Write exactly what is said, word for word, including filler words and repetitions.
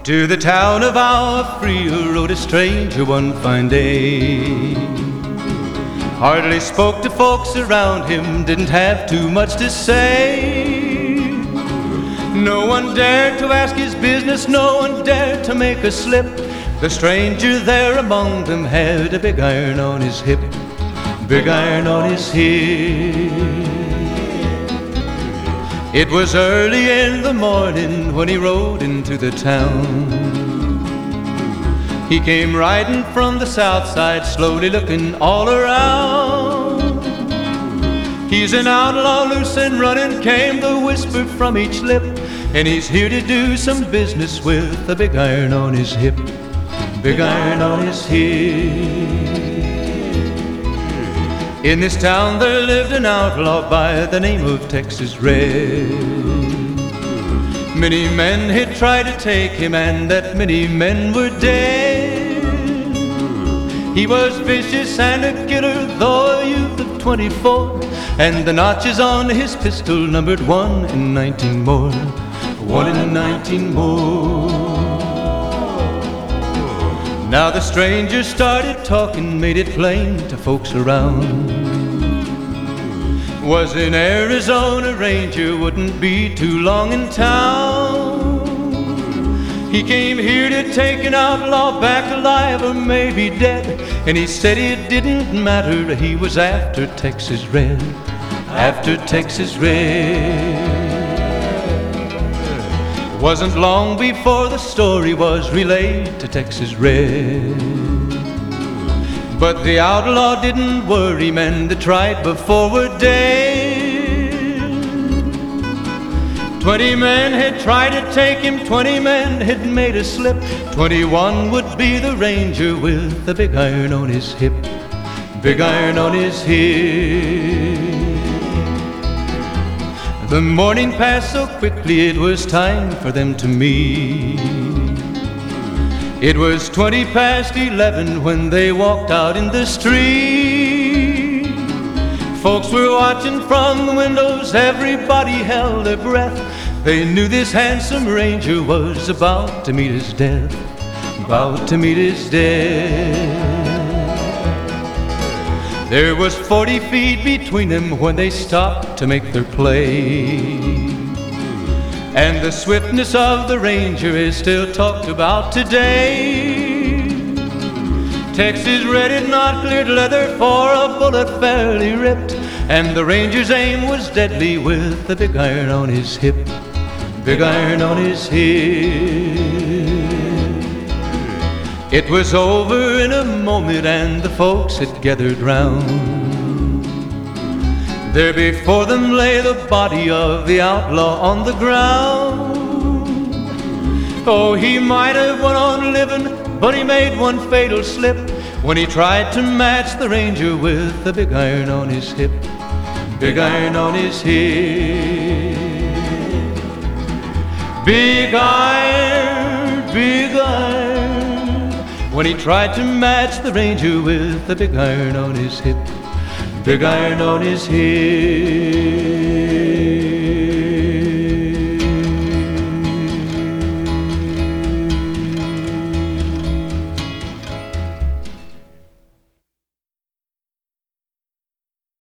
To the town of our Frio rode a stranger one fine day. Hardly spoke to folks around him, didn't have too much to say. No one dared to ask his business, no one dared to make a slip. The stranger there among them had a big iron on his hip, big iron on his hip. It was early in the morning when he rode into the town. He came riding from the south side, slowly looking all around. He's an outlaw, loose and running, came the whisper from each lip, and he's here to do some business with a big iron on his hip, big iron on his hip. In this town there lived an outlaw by the name of Texas Red. Many men had tried to take him, and that many men were dead. He was vicious and a killer, though a youth of twenty-four, and the notches on his pistol numbered one in nineteen more, one in nineteen more. Now the stranger started talking, made it plain to folks around. Was an Arizona Ranger, wouldn't be too long in town. He came here to take an outlaw back alive or maybe dead, and he said it didn't matter, he was after Texas Red, after Texas Red. Wasn't long before the story was relayed to Texas Red. But the outlaw didn't worry, men that tried before were dead. Twenty men had tried to take him, twenty men had made a slip. Twenty-one would be the Ranger with the big iron on his hip, big iron on his hip. The morning passed so quickly, it was time for them to meet. It was twenty past eleven when they walked out in the street. Folks were watching from the windows, everybody held their breath. They knew this handsome Ranger was about to meet his death, about to meet his death. There was forty feet between them when they stopped to make their play. And the swiftness of the Ranger is still talked about today. Texas Red had not cleared leather for a bullet fairly ripped, and the Ranger's aim was deadly with the big iron on his hip, big iron on his hip. It was over in a moment and the folks had gathered round. There before them lay the body of the outlaw on the ground. Oh, he might have went on living, but he made one fatal slip when he tried to match the Ranger with the big iron on his hip, big iron on his hip. Big iron, big iron, when he tried to match the Ranger with the big iron on his hip, big iron on his hip.